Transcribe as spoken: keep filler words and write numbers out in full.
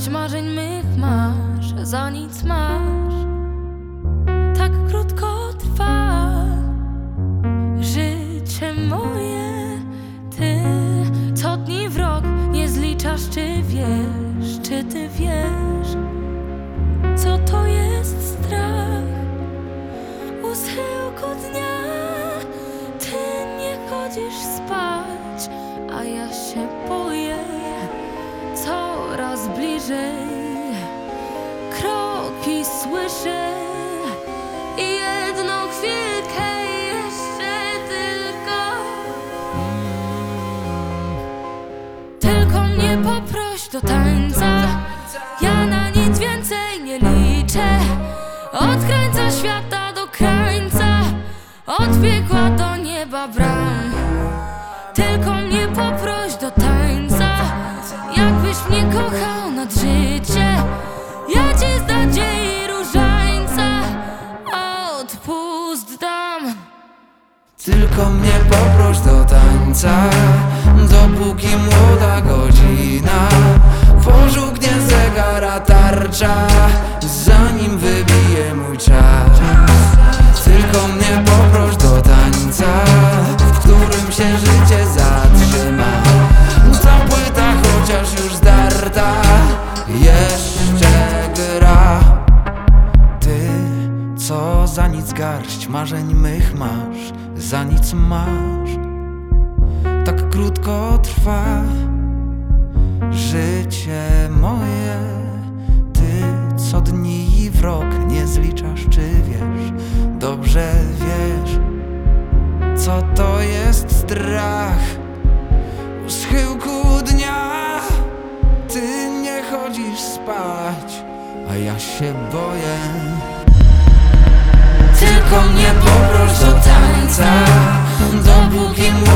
garść marzeń mych masz, za nic masz. Tak krótko trwa życie moje. Ty co dni w rok nie zliczasz, czy wiesz, czy ty wiesz, co to jest strach u schyłku dnia. Ty nie chodzisz spać, a ja się boję. Coraz bliżej kroki słyszę i jedną chwilkę jeszcze tylko. Tylko mnie poproś do tańca, ja na nic więcej nie liczę. Od krańca świata do krańca, od piekła do nieba bram. Tylko mnie poproś do tańca, jakbyś mnie kochał nad życie. Ja ci z nadziei różańca odpust dam. Tylko mnie poproś do tańca, dopóki młoda godzina pożółknie zegara tarcza, zanim wybije mój czas. Tylko mnie poproś do tańca, w którym się życie zatrzyma. Ta płyta chociaż już zdarta jeszcze gra. Ty co za nic garść marzeń mych masz, za nic masz. Tak krótko trwa życie moje. Ty co dni w rok nie zliczasz, czy wiesz, dobrze wiesz, co to jest strach u schyłku dnia. Ty nie chodzisz spać, a ja się boję. Tylko mnie poproś do tańca, dopóki